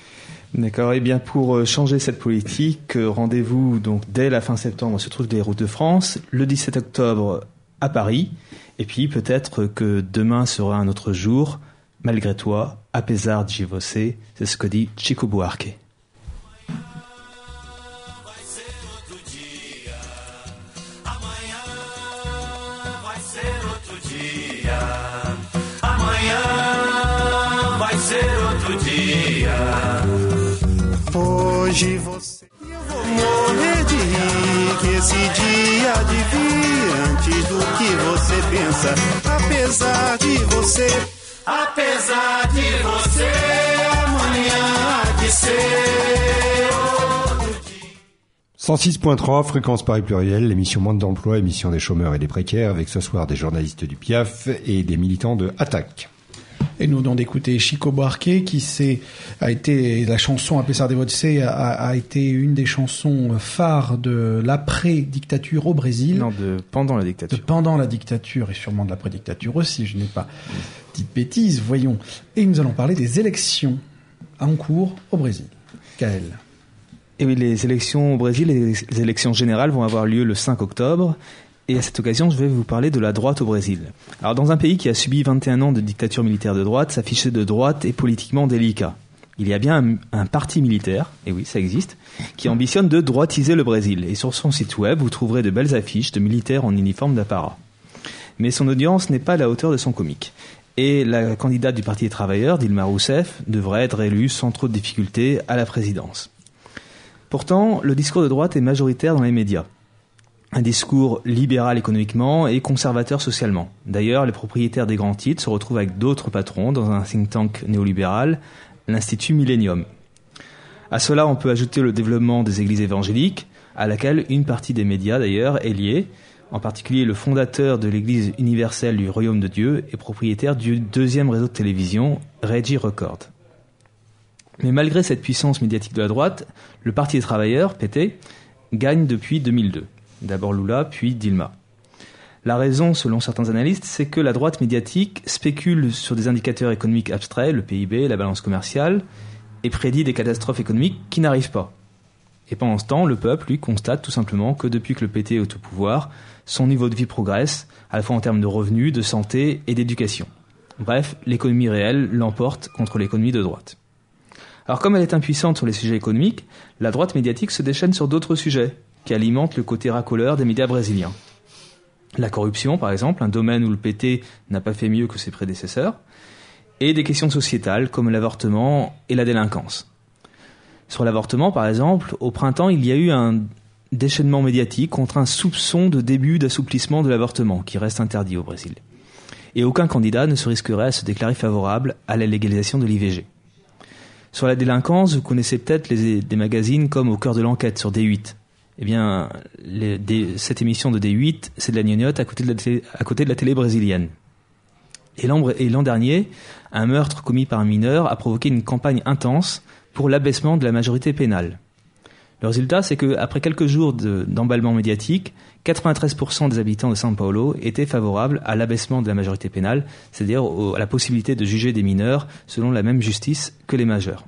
D'accord. Et bien pour changer cette politique, rendez-vous donc dès la fin septembre sur toutes les routes de France, le dix-sept octobre à Paris, et puis peut-être que demain sera un autre jour. Malgré toi, apesar de você, c'est ce que dit Chico Buarque. Hoje você eu vou morrer de rir, que esse dia de vir antes do que você pensa, apesar de você, apesar de você, amanhã há de ser outro dia. cent six point trois, Fréquence Paris Pluriel, l'émission Monde d'emploi, émission des chômeurs et des précaires, avec ce soir des journalistes du P I A F et des militants de Attaque. Et nous venons d'écouter Chico Buarque, qui s'est, a été, la chanson Apesar de Você a, a été une des chansons phares de l'après-dictature au Brésil. Non, de pendant la dictature. De pendant la dictature et sûrement de l'après-dictature aussi, je n'ai pas dit de bêtises, voyons. Et nous allons parler des élections en cours au Brésil. Gaël. Et oui, les élections au Brésil, les élections générales vont avoir lieu le cinq octobre. Et à cette occasion, je vais vous parler de la droite au Brésil. Alors, dans un pays qui a subi vingt et un ans de dictature militaire de droite, s'afficher de droite est politiquement délicat. Il y a bien un, un parti militaire, et oui, ça existe, qui ambitionne de droitiser le Brésil. Et sur son site web, vous trouverez de belles affiches de militaires en uniforme d'apparat. Mais son audience n'est pas à la hauteur de son comique. Et la candidate du Parti des Travailleurs, Dilma Rousseff, devrait être élue sans trop de difficultés à la présidence. Pourtant, le discours de droite est majoritaire dans les médias. Un discours libéral économiquement et conservateur socialement. D'ailleurs, les propriétaires des grands titres se retrouvent avec d'autres patrons dans un think tank néolibéral, l'Institut Millennium. À cela, on peut ajouter le développement des églises évangéliques, à laquelle une partie des médias d'ailleurs est liée, en particulier le fondateur de l'Église universelle du Royaume de Dieu et propriétaire du deuxième réseau de télévision, Regi Record. Mais malgré cette puissance médiatique de la droite, le Parti des Travailleurs, P T, gagne depuis deux mille deux. D'abord Lula, puis Dilma. La raison, selon certains analystes, c'est que la droite médiatique spécule sur des indicateurs économiques abstraits, le P I B, la balance commerciale, et prédit des catastrophes économiques qui n'arrivent pas. Et pendant ce temps, le peuple, lui, constate tout simplement que depuis que le P T est au pouvoir, son niveau de vie progresse, à la fois en termes de revenus, de santé et d'éducation. Bref, l'économie réelle l'emporte contre l'économie de droite. Alors comme elle est impuissante sur les sujets économiques, la droite médiatique se déchaîne sur d'autres sujets, qui alimente le côté racoleur des médias brésiliens. La corruption, par exemple, un domaine où le P T n'a pas fait mieux que ses prédécesseurs, et des questions sociétales comme l'avortement et la délinquance. Sur l'avortement, par exemple, au printemps, il y a eu un déchaînement médiatique contre un soupçon de début d'assouplissement de l'avortement, qui reste interdit au Brésil. Et aucun candidat ne se risquerait à se déclarer favorable à la légalisation de l'I V G. Sur la délinquance, vous connaissez peut-être les, des magazines comme Au cœur de l'enquête sur D huit. Eh bien, les, des, cette émission de D huit, c'est de la gnognotte à côté de la télé, à côté de la télé brésilienne. Et l'an, et l'an dernier, un meurtre commis par un mineur a provoqué une campagne intense pour l'abaissement de la majorité pénale. Le résultat, c'est qu'après quelques jours de, d'emballement médiatique, quatre-vingt-treize pour cent des habitants de São Paulo étaient favorables à l'abaissement de la majorité pénale, c'est-à-dire au, à la possibilité de juger des mineurs selon la même justice que les majeurs.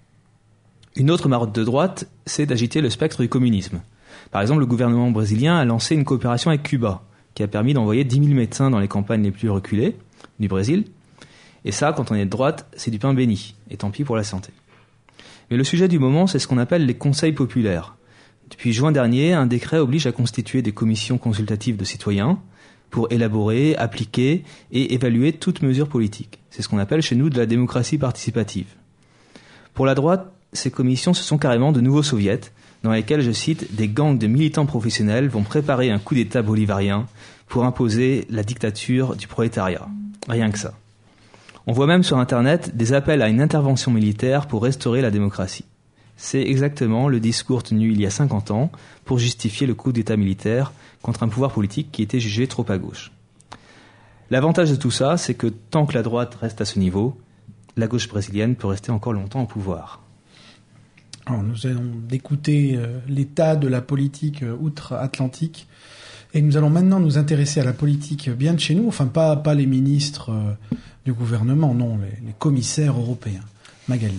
Une autre marotte de droite, c'est d'agiter le spectre du communisme. Par exemple, le gouvernement brésilien a lancé une coopération avec Cuba, qui a permis d'envoyer dix mille médecins dans les campagnes les plus reculées du Brésil. Et ça, quand on est de droite, c'est du pain béni. Et tant pis pour la santé. Mais le sujet du moment, c'est ce qu'on appelle les conseils populaires. Depuis juin dernier, un décret oblige à constituer des commissions consultatives de citoyens pour élaborer, appliquer et évaluer toute mesure politique. C'est ce qu'on appelle chez nous de la démocratie participative. Pour la droite, ces commissions, ce sont carrément de nouveaux soviets, dans lesquels, je cite, des gangs de militants professionnels vont préparer un coup d'État bolivarien pour imposer la dictature du prolétariat. Rien que ça. On voit même sur Internet des appels à une intervention militaire pour restaurer la démocratie. C'est exactement le discours tenu il y a cinquante ans pour justifier le coup d'État militaire contre un pouvoir politique qui était jugé trop à gauche. L'avantage de tout ça, c'est que tant que la droite reste à ce niveau, la gauche brésilienne peut rester encore longtemps au pouvoir. Alors, nous allons écouter euh, l'état de la politique euh, outre-Atlantique et nous allons maintenant nous intéresser à la politique bien de chez nous, enfin pas, pas les ministres euh, du gouvernement, non, les, les commissaires européens. Magali.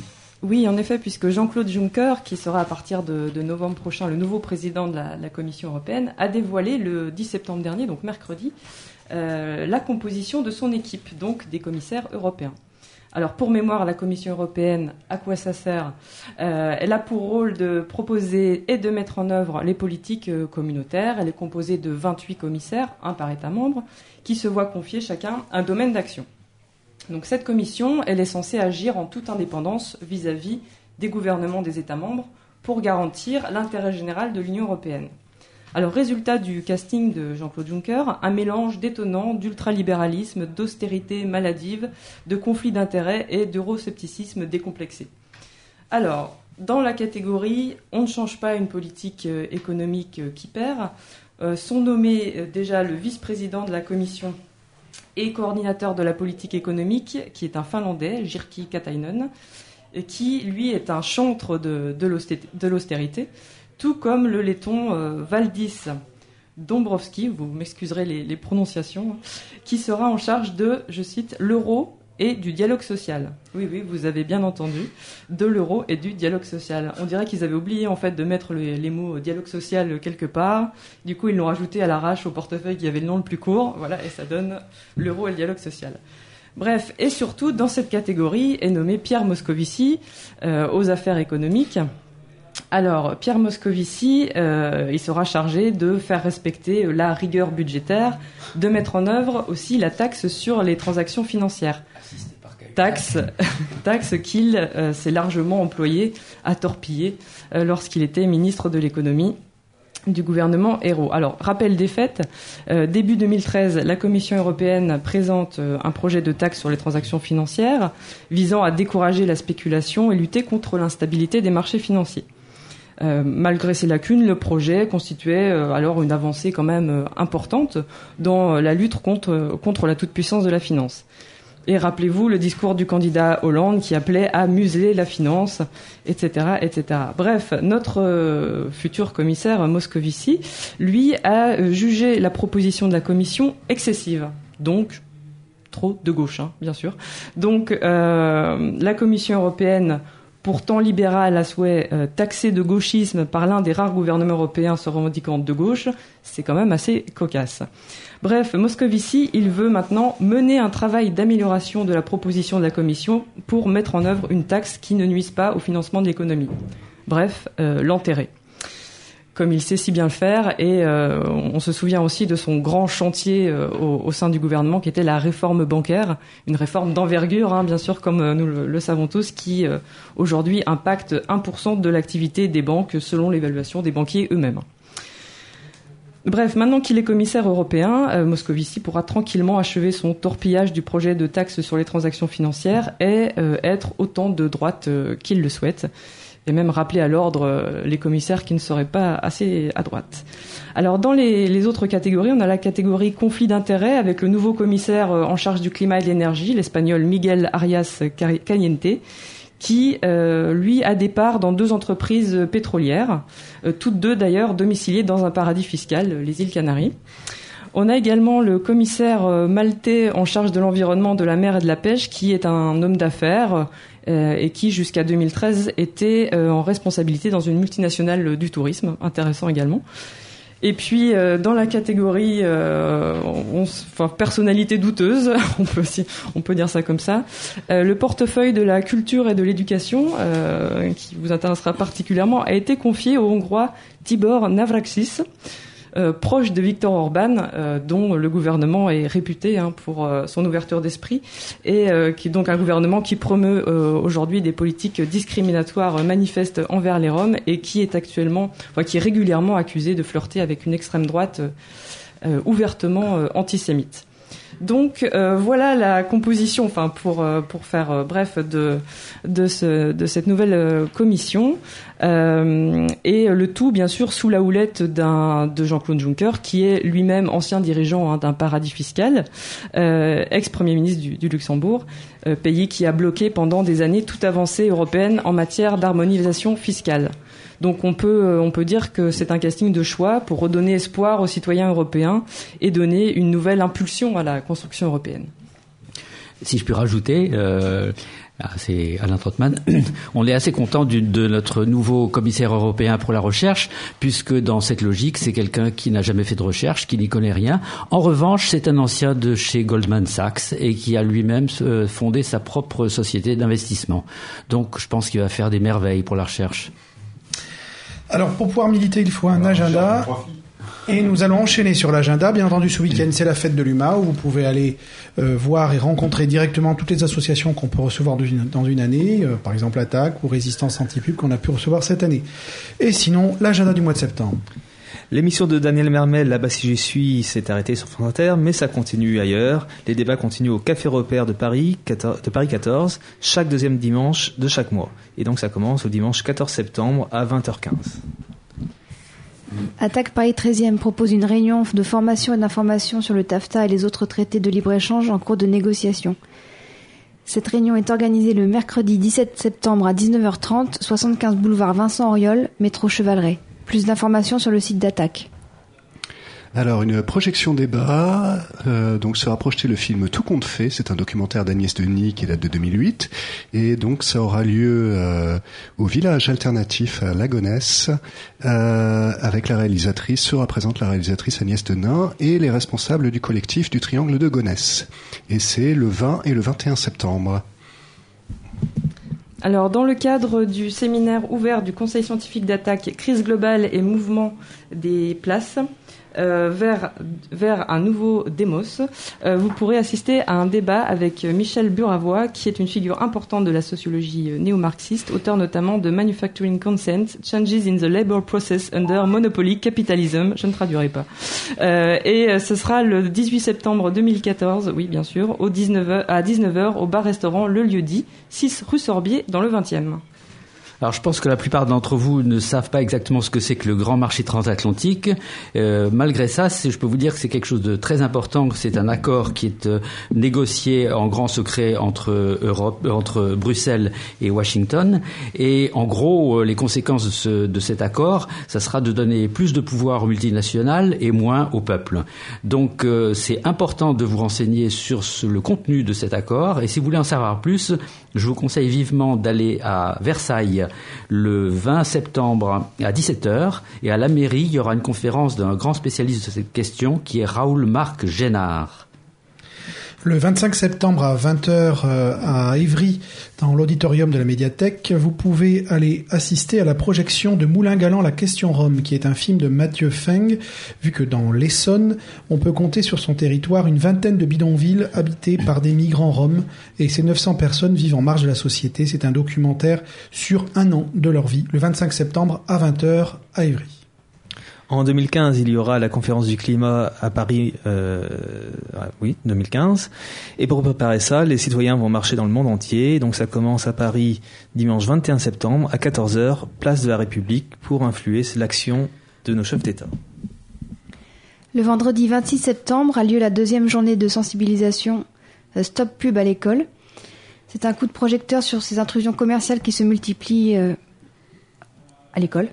Oui, en effet, puisque Jean-Claude Juncker, qui sera à partir de, de novembre prochain le nouveau président de la, la Commission européenne, a dévoilé le dix septembre dernier, donc mercredi, euh, la composition de son équipe, donc des commissaires européens. Alors, pour mémoire, la Commission européenne, à quoi ça sert ? euh, Elle a pour rôle de proposer et de mettre en œuvre les politiques euh, communautaires. Elle est composée de vingt-huit commissaires, un par État membre, qui se voient confier chacun un domaine d'action. Donc, cette commission, elle est censée agir en toute indépendance vis-à-vis des gouvernements des États membres pour garantir l'intérêt général de l'Union européenne. Alors, résultat du casting de Jean-Claude Juncker, un mélange détonnant d'ultralibéralisme, d'austérité maladive, de conflits d'intérêts et d'euroscepticisme décomplexé. Alors, dans la catégorie « on ne change pas une politique euh, économique euh, qui perd euh, », sont nommés euh, déjà le vice-président de la Commission et coordinateur de la politique économique, qui est un Finlandais, Jyrki Katainen, et qui, lui, est un chantre de, de l'austérité, tout comme le letton euh, Valdis Dombrovskis, vous m'excuserez les, les prononciations, qui sera en charge de, je cite, l'euro et du dialogue social. Oui, oui, vous avez bien entendu, de l'euro et du dialogue social. On dirait qu'ils avaient oublié en fait de mettre les, les mots dialogue social quelque part. Du coup, ils l'ont rajouté à l'arrache au portefeuille qui avait le nom le plus court. Voilà, et ça donne l'euro et le dialogue social. Bref, et surtout, dans cette catégorie est nommé Pierre Moscovici euh, aux affaires économiques. Alors, Pierre Moscovici, euh, il sera chargé de faire respecter la rigueur budgétaire, de mettre en œuvre aussi la taxe sur les transactions financières. Taxe, taxe qu'il euh, s'est largement employé à torpiller euh, lorsqu'il était ministre de l'économie du gouvernement Ayrault. Alors, rappel des faits, euh, début deux mille treize, la Commission européenne présente euh, un projet de taxe sur les transactions financières visant à décourager la spéculation et lutter contre l'instabilité des marchés financiers. Euh, malgré ces lacunes, le projet constituait euh, alors une avancée quand même euh, importante dans euh, la lutte contre, euh, contre la toute-puissance de la finance. Et rappelez-vous le discours du candidat Hollande qui appelait à museler la finance, et cetera, et cetera. Bref, notre euh, futur commissaire Moscovici, lui, a jugé la proposition de la Commission excessive, donc trop de gauche, hein, bien sûr. Donc, euh, la Commission européenne, pourtant libérale à souhait, euh, taxée de gauchisme par l'un des rares gouvernements européens se revendiquant de gauche, c'est quand même assez cocasse. Bref, Moscovici, il veut maintenant mener un travail d'amélioration de la proposition de la Commission pour mettre en œuvre une taxe qui ne nuise pas au financement de l'économie. Bref, euh, l'enterrer. Comme il sait si bien le faire, et euh, on se souvient aussi de son grand chantier euh, au, au sein du gouvernement qui était la réforme bancaire, une réforme d'envergure, hein, bien sûr, comme euh, nous le, le savons tous, qui euh, aujourd'hui impacte un pour cent de l'activité des banques selon l'évaluation des banquiers eux-mêmes. Bref, maintenant qu'il est commissaire européen, euh, Moscovici pourra tranquillement achever son torpillage du projet de taxe sur les transactions financières et euh, être autant de droite euh, qu'il le souhaite, et même rappeler à l'ordre euh, les commissaires qui ne seraient pas assez à droite. Alors, dans les, les autres catégories, on a la catégorie conflit d'intérêts avec le nouveau commissaire euh, en charge du climat et de l'énergie, l'espagnol Miguel Arias Cañete, qui, euh, lui, a des parts dans deux entreprises pétrolières, euh, toutes deux d'ailleurs domiciliées dans un paradis fiscal, les îles Canaries. On a également le commissaire euh, maltais en charge de l'environnement, de la mer et de la pêche, qui est un homme d'affaires euh, et qui, jusqu'à deux mille treize, était euh, en responsabilité dans une multinationale du tourisme, intéressant également. Et puis euh, dans la catégorie euh, on, enfin, personnalité douteuse, on peut aussi, on peut dire ça comme ça, euh, le portefeuille de la culture et de l'éducation, euh, qui vous intéressera particulièrement, a été confié au Hongrois Tibor Navracsics, euh, proche de Viktor Orban, euh, dont le gouvernement est réputé hein, pour euh, son ouverture d'esprit, et euh, qui est donc un gouvernement qui promeut euh, aujourd'hui des politiques discriminatoires manifestes envers les Roms et qui est actuellement, enfin, qui est régulièrement accusé de flirter avec une extrême droite euh, ouvertement euh, antisémite. Donc euh, voilà la composition, enfin pour euh, pour faire euh, bref de de ce de cette nouvelle euh, commission euh, et le tout bien sûr sous la houlette d'un de Jean-Claude Juncker qui est lui-même ancien dirigeant hein, d'un paradis fiscal, euh, ex-premier ministre du, du Luxembourg, euh, pays qui a bloqué pendant des années toute avancée européenne en matière d'harmonisation fiscale. Donc on peut on peut dire que c'est un casting de choix pour redonner espoir aux citoyens européens et donner une nouvelle impulsion à la construction européenne. Si je puis rajouter, euh, Ah, c'est Alain Trottmann. On est assez content du, de notre nouveau commissaire européen pour la recherche, puisque dans cette logique, c'est quelqu'un qui n'a jamais fait de recherche, qui n'y connaît rien. En revanche, c'est un ancien de chez Goldman Sachs et qui a lui-même fondé sa propre société d'investissement. Donc, je pense qu'il va faire des merveilles pour la recherche. Alors, pour pouvoir militer, il faut un Alors, agenda. Et nous allons enchaîner sur l'agenda. Bien entendu, ce week-end, c'est la fête de l'U M A, où vous pouvez aller euh, voir et rencontrer directement toutes les associations qu'on peut recevoir dans une année, euh, par exemple A T A C ou Résistance Antipub qu'on a pu recevoir cette année. Et sinon, l'agenda du mois de septembre. L'émission de Daniel Mermel, Là-bas si j'y suis, s'est arrêtée sur France Inter, mais ça continue ailleurs. Les débats continuent au Café Repère de Paris, de Paris quatorze, chaque deuxième dimanche de chaque mois. Et donc ça commence au dimanche quatorze septembre à vingt heures quinze. Attaque Paris treizième propose une réunion de formation et d'information sur le TAFTA et les autres traités de libre-échange en cours de négociation. Cette réunion est organisée le mercredi dix-sept septembre à dix-neuf heures trente, soixante-quinze boulevard Vincent Auriol, métro Chevaleret. Plus d'informations sur le site d'Attaque. Alors, une projection débat, euh, donc sera projeté le film Tout compte fait, c'est un documentaire d'Agnès Denis qui date de deux mille huit, et donc ça aura lieu euh, au village alternatif à La Gonesse, euh, avec la réalisatrice, sera présente la réalisatrice Agnès Denis et les responsables du collectif du Triangle de Gonesse. Et c'est le vingt et le vingt et un septembre. Alors, dans le cadre du séminaire ouvert du Conseil scientifique d'Attaque, crise globale et mouvement des places, Euh, vers, vers un nouveau démos, euh, vous pourrez assister à un débat avec Michel Buravois, qui est une figure importante de la sociologie néo-marxiste, auteur notamment de Manufacturing Consent, Changes in the Labor Process Under Monopoly Capitalism, je ne traduirai pas. Euh, et ce sera le dix-huit septembre deux mille quatorze, oui bien sûr, au dix-neuf heures, à dix-neuf heures au bar-restaurant Le Lieu-dit, six rue Sorbier, dans le vingtième. Alors je pense que la plupart d'entre vous ne savent pas exactement ce que c'est que le grand marché transatlantique. Euh, malgré ça, c'est, je peux vous dire que c'est quelque chose de très important. C'est un accord qui est euh, négocié en grand secret entre Europe, entre Bruxelles et Washington. Et en gros, euh, les conséquences de, ce, de cet accord, ça sera de donner plus de pouvoir aux multinationales et moins au peuple. Donc euh, c'est important de vous renseigner sur ce, le contenu de cet accord. Et si vous voulez en savoir plus, je vous conseille vivement d'aller à Versailles le vingt septembre à dix-sept heures, et à la mairie, il y aura une conférence d'un grand spécialiste de cette question qui est Raoul Marc Génard. Le vingt-cinq septembre à vingt heures à Évry, dans l'auditorium de la médiathèque, vous pouvez aller assister à la projection de Moulin Galant, La Question Rome, qui est un film de Mathieu Feng, vu que dans l'Essonne, on peut compter sur son territoire une vingtaine de bidonvilles habités par des migrants roms, et ces neuf cents personnes vivent en marge de la société. C'est un documentaire sur un an de leur vie, le vingt-cinq septembre à vingt heures à Évry. En deux mille quinze, il y aura la conférence du climat à Paris, euh, oui, deux mille quinze. Et pour préparer ça, les citoyens vont marcher dans le monde entier. Donc ça commence à Paris dimanche vingt et un septembre à quatorze heures, place de la République, pour influer l'action de nos chefs d'État. Le vendredi vingt-six septembre a lieu la deuxième journée de sensibilisation euh, Stop Pub à l'école. C'est un coup de projecteur sur ces intrusions commerciales qui se multiplient euh, à l'école.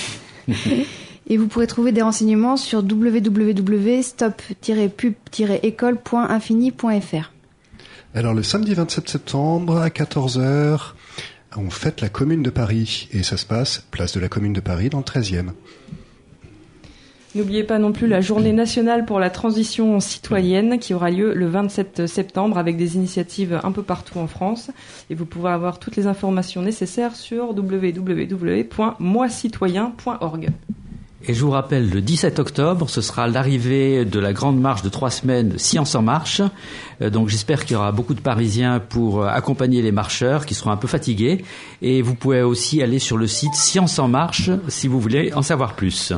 Et vous pourrez trouver des renseignements sur w w w point stop tiret pub tiret école point infini point f r. Alors le samedi vingt-sept septembre à quatorze heures, on fête la Commune de Paris et ça se passe place de la Commune de Paris dans le treizième. N'oubliez pas non plus la journée nationale pour la transition citoyenne qui aura lieu le vingt-sept septembre avec des initiatives un peu partout en France. Et vous pourrez avoir toutes les informations nécessaires sur w w w point moi citoyen point org. Et je vous rappelle, le dix-sept octobre, ce sera l'arrivée de la grande marche de trois semaines Science en marche. Euh, donc j'espère qu'il y aura beaucoup de Parisiens pour accompagner les marcheurs qui seront un peu fatigués. Et vous pouvez aussi aller sur le site Science en marche si vous voulez en savoir plus.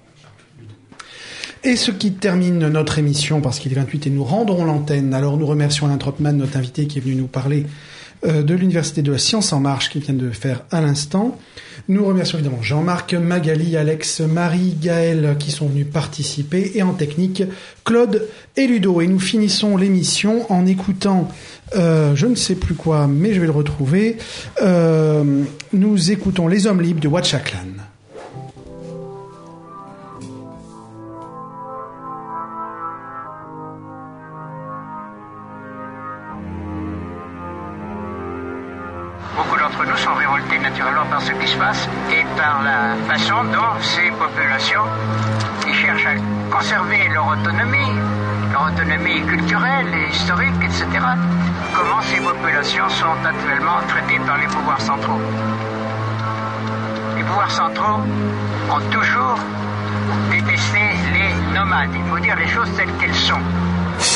Et ce qui termine notre émission, parce qu'il est vingt-huit et nous rendrons l'antenne. Alors nous remercions Alain Trottmann, notre invité qui est venu nous parler euh, de l'Université de la Science en marche qu'il vient de faire à l'instant. Nous remercions évidemment Jean-Marc, Magali, Alex, Marie, Gaël qui sont venus participer, et en technique Claude et Ludo. Et nous finissons l'émission en écoutant euh, je ne sais plus quoi, mais je vais le retrouver. Euh, nous écoutons Les Hommes Libres de Watcha Clan. d'entre nous sont révoltés naturellement par ce qui se passe et par la façon dont ces populations qui cherchent à conserver leur autonomie, leur autonomie culturelle et historique, et cetera, comment ces populations sont actuellement traitées par les pouvoirs centraux. Les pouvoirs centraux ont toujours détesté les nomades. Il faut dire les choses telles qu'elles sont.